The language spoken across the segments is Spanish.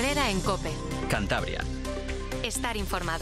Herrera en COPE. Cantabria. Estar informado.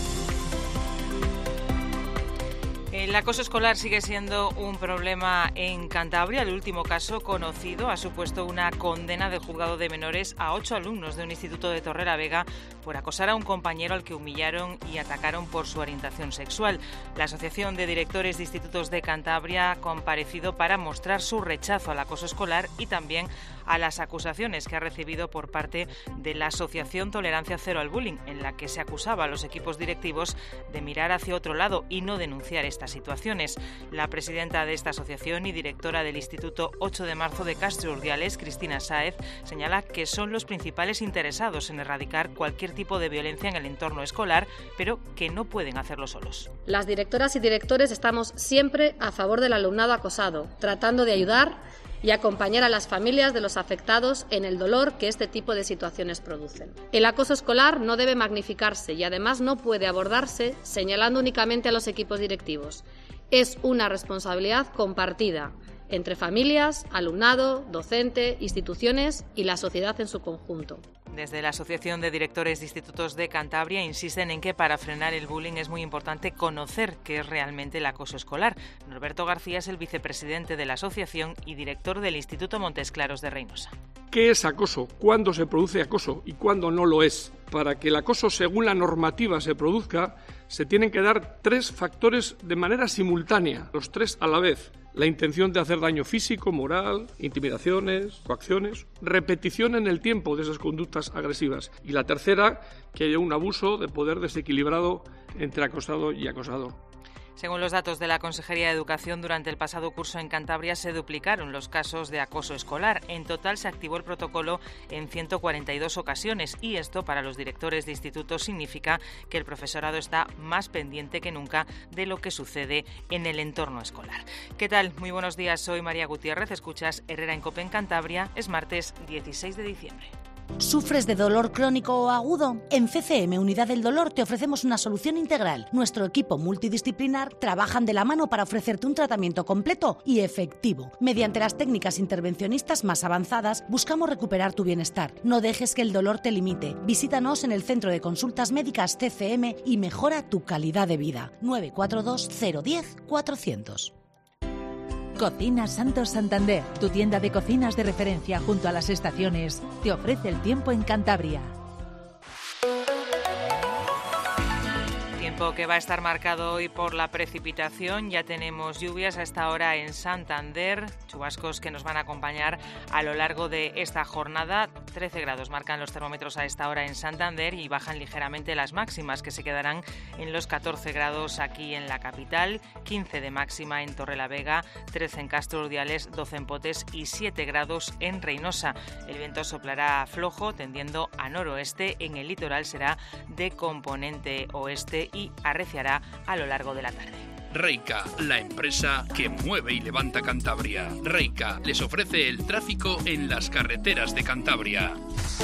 El acoso escolar sigue siendo un problema en Cantabria. El último caso conocido ha supuesto una condena del juzgado de menores a 8 alumnos de un instituto de Torrelavega por acosar a un compañero al que humillaron y atacaron por su orientación sexual. La Asociación de Directores de Institutos de Cantabria ha comparecido para mostrar su rechazo al acoso escolar y también a las acusaciones que ha recibido por parte de la Asociación Tolerancia Cero al Bullying, en la que se acusaba a los equipos directivos de mirar hacia otro lado y no denunciar estas situaciones. La presidenta de esta asociación y directora del Instituto 8 de Marzo de Castro Urdiales, Cristina Sáez, señala que son los principales interesados en erradicar cualquier tipo de violencia en el entorno escolar, pero que no pueden hacerlo solos. Las directoras y directores estamos siempre a favor del alumnado acosado, tratando de ayudar y acompañar a las familias de los afectados en el dolor que este tipo de situaciones producen. El acoso escolar no debe magnificarse y además no puede abordarse señalando únicamente a los equipos directivos. Es una responsabilidad compartida entre familias, alumnado, docente, instituciones y la sociedad en su conjunto. Desde la Asociación de Directores de Institutos de Cantabria insisten en que para frenar el bullying es muy importante conocer qué es realmente el acoso escolar. Norberto García es el vicepresidente de la asociación y director del Instituto Montes Claros de Reinosa. ¿Qué es acoso? ¿Cuándo se produce acoso y cuándo no lo es? Para que el acoso según la normativa se produzca, se tienen que dar 3 factores de manera simultánea, los 3 a la vez. La intención de hacer daño físico, moral, intimidaciones, coacciones, repetición en el tiempo de esas conductas agresivas. Y la tercera, que haya un abuso de poder desequilibrado entre acosado y acosador. Según los datos de la Consejería de Educación, durante el pasado curso en Cantabria se duplicaron los casos de acoso escolar. En total se activó el protocolo en 142 ocasiones y esto para los directores de institutos significa que el profesorado está más pendiente que nunca de lo que sucede en el entorno escolar. ¿Qué tal? Muy buenos días, soy María Gutiérrez, escuchas Herrera en COPE en Cantabria, es martes 16 de diciembre. ¿Sufres de dolor crónico o agudo? En CCM Unidad del Dolor te ofrecemos una solución integral. Nuestro equipo multidisciplinar trabajan de la mano para ofrecerte un tratamiento completo y efectivo. Mediante las técnicas intervencionistas más avanzadas, buscamos recuperar tu bienestar. No dejes que el dolor te limite. Visítanos en el Centro de Consultas Médicas CCM y mejora tu calidad de vida. 942 010 400. Cocinas Santos Santander, tu tienda de cocinas de referencia junto a las estaciones, te ofrece el tiempo en Cantabria. Tiempo que va a estar marcado hoy por la precipitación. Ya tenemos lluvias a esta hora en Santander, chubascos que nos van a acompañar a lo largo de esta jornada. 13 grados marcan los termómetros a esta hora en Santander y bajan ligeramente las máximas, que se quedarán en los 14 grados aquí en la capital, 15 de máxima en Torrelavega, 13 en Castro Urdiales, 12 en Potes y 7 grados en Reinosa. El viento soplará flojo, tendiendo a noroeste. En el litoral será de componente oeste y arreciará a lo largo de la tarde. Reica, la empresa que mueve y levanta Cantabria. Reica les ofrece el tráfico en las carreteras de Cantabria.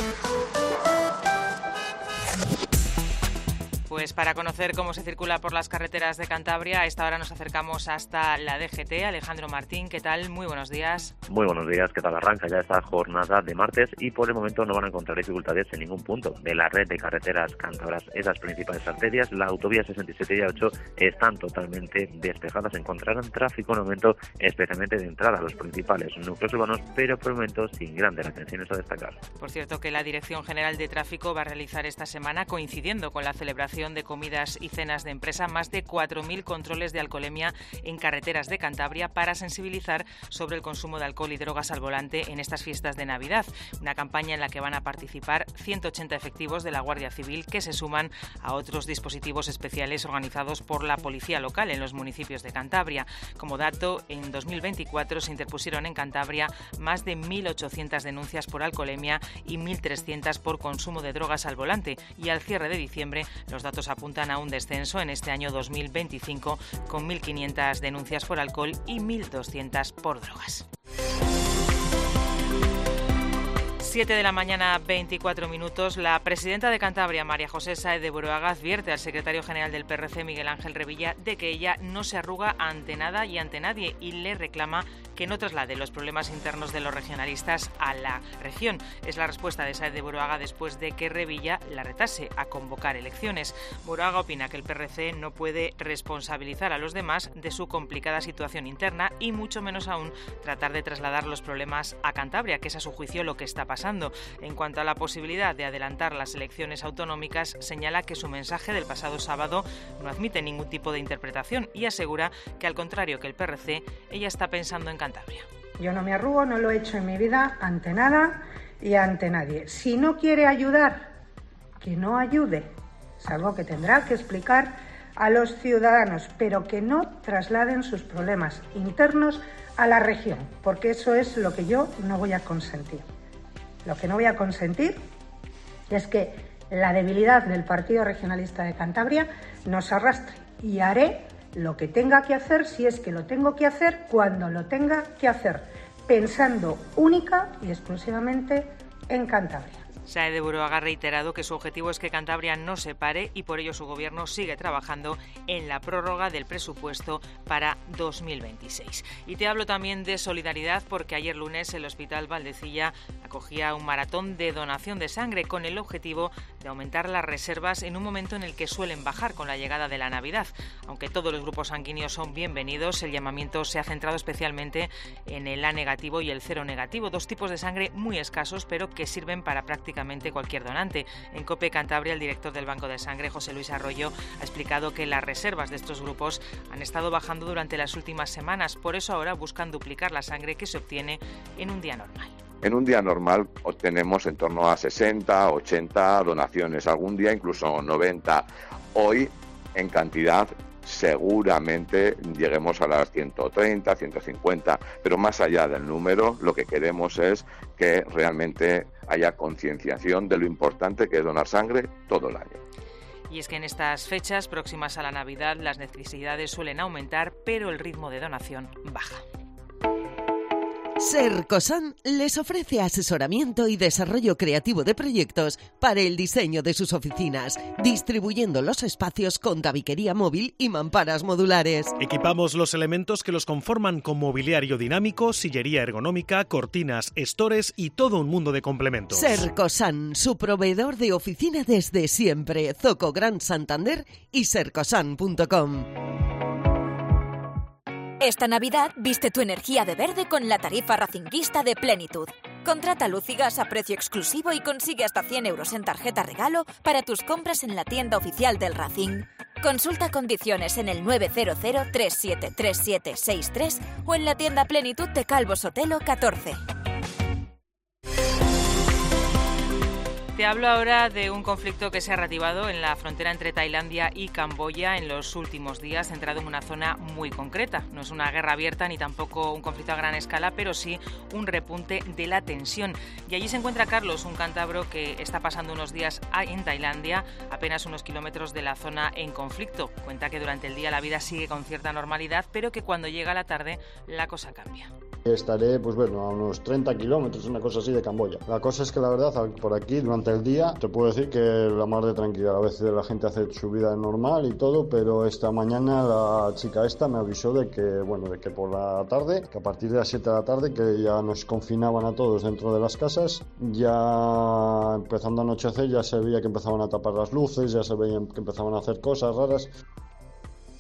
Pues para conocer cómo se circula por las carreteras de Cantabria, a esta hora nos acercamos hasta la DGT. Alejandro Martín, ¿qué tal? Muy buenos días. Muy buenos días, ¿qué tal? Arranca ya esta jornada de martes y por el momento no van a encontrar dificultades en ningún punto de la red de carreteras cántabras. Esas principales arterias, la autovía 67 y A8, están totalmente despejadas. Encontrarán tráfico en aumento, especialmente de entrada a los principales núcleos urbanos, pero por el momento sin grandes retenciones a destacar. Por cierto, que la Dirección General de Tráfico va a realizar esta semana, coincidiendo con la celebración de comidas y cenas de empresa, más de 4.000 controles de alcoholemia en carreteras de Cantabria para sensibilizar sobre el consumo de alcohol y drogas al volante en estas fiestas de Navidad. Una campaña en la que van a participar 180 efectivos de la Guardia Civil, que se suman a otros dispositivos especiales organizados por la policía local en los municipios de Cantabria. Como dato, en 2024 se interpusieron en Cantabria más de 1.800 denuncias por alcoholemia y 1.300 por consumo de drogas al volante, y al cierre de diciembre los datos apuntan a un descenso en este año 2025, con 1.500 denuncias por alcohol y 1.200 por drogas. 7 de la mañana, 24 minutos. La presidenta de Cantabria, María José Sáez de Buruaga, advierte al secretario general del PRC, Miguel Ángel Revilla, de que ella no se arruga ante nada y ante nadie, y le reclama que no traslade los problemas internos de los regionalistas a la región. Es la respuesta de Sáez de Buruaga después de que Revilla la retase a convocar elecciones. Buruaga opina que el PRC no puede responsabilizar a los demás de su complicada situación interna y mucho menos aún tratar de trasladar los problemas a Cantabria, que es a su juicio lo que está pasando. En cuanto a la posibilidad de adelantar las elecciones autonómicas, señala que su mensaje del pasado sábado no admite ningún tipo de interpretación y asegura que, al contrario que el PRC, ella está pensando en Cantabria. Yo no me arrugo, no lo he hecho en mi vida ante nada y ante nadie. Si no quiere ayudar, que no ayude. Es algo que tendrá que explicar a los ciudadanos, pero que no trasladen sus problemas internos a la región, porque eso es lo que yo no voy a consentir. Lo que no voy a consentir es que la debilidad del Partido Regionalista de Cantabria nos arrastre, y haré lo que tenga que hacer, si es que lo tengo que hacer, cuando lo tenga que hacer, pensando única y exclusivamente en Cantabria. Sáez de Buruaga ha reiterado que su objetivo es que Cantabria no se pare y por ello su gobierno sigue trabajando en la prórroga del presupuesto para 2026. Y te hablo también de solidaridad porque ayer lunes el Hospital Valdecilla acogía un maratón de donación de sangre con el objetivo de aumentar las reservas en un momento en el que suelen bajar con la llegada de la Navidad. Aunque todos los grupos sanguíneos son bienvenidos, el llamamiento se ha centrado especialmente en el A negativo y el cero negativo, dos tipos de sangre muy escasos pero que sirven para prácticamente cualquier donante. En COPE Cantabria, el director del Banco de Sangre, José Luis Arroyo, ha explicado que las reservas de estos grupos han estado bajando durante las últimas semanas. Por eso ahora buscan duplicar la sangre que se obtiene en un día normal. En un día normal obtenemos en torno a 60, 80 donaciones, algún día incluso 90. Hoy, en cantidad, seguramente lleguemos a las 130, 150, pero más allá del número, lo que queremos es que realmente haya concienciación de lo importante que es donar sangre todo el año. Y es que en estas fechas próximas a la Navidad las necesidades suelen aumentar, pero el ritmo de donación baja. Sercosan les ofrece asesoramiento y desarrollo creativo de proyectos para el diseño de sus oficinas, distribuyendo los espacios con tabiquería móvil y mamparas modulares. Equipamos los elementos que los conforman con mobiliario dinámico, sillería ergonómica, cortinas, estores y todo un mundo de complementos. Sercosan, su proveedor de oficina desde siempre. Zoco Gran Santander y sercosan.com. Esta Navidad viste tu energía de verde con la tarifa racinguista de Plenitud. Contrata luz y gas a precio exclusivo y consigue hasta 100 euros en tarjeta regalo para tus compras en la tienda oficial del Racing. Consulta condiciones en el 900 373763 o en la tienda Plenitud de Calvo Sotelo 14. Te hablo ahora de un conflicto que se ha reactivado en la frontera entre Tailandia y Camboya en los últimos días, centrado en una zona muy concreta. No es una guerra abierta ni tampoco un conflicto a gran escala, pero sí un repunte de la tensión. Y allí se encuentra Carlos, un cántabro que está pasando unos días en Tailandia, apenas unos kilómetros de la zona en conflicto. Cuenta que durante el día la vida sigue con cierta normalidad, pero que cuando llega la tarde la cosa cambia. Estaré, a unos 30 kilómetros, una cosa así, de Camboya. La cosa es que la verdad, por aquí, durante el día, te puedo decir que la mar de tranquilidad. A veces la gente hace su vida normal y todo, pero esta mañana la chica esta me avisó de que por la tarde, que a partir de las 7 de la tarde, que ya nos confinaban a todos dentro de las casas, ya empezando a anochecer, ya se veía que empezaban a tapar las luces, ya se veía que empezaban a hacer cosas raras.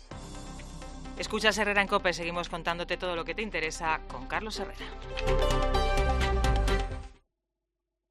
Escuchas Herrera en COPE, seguimos contándote todo lo que te interesa con Carlos Herrera.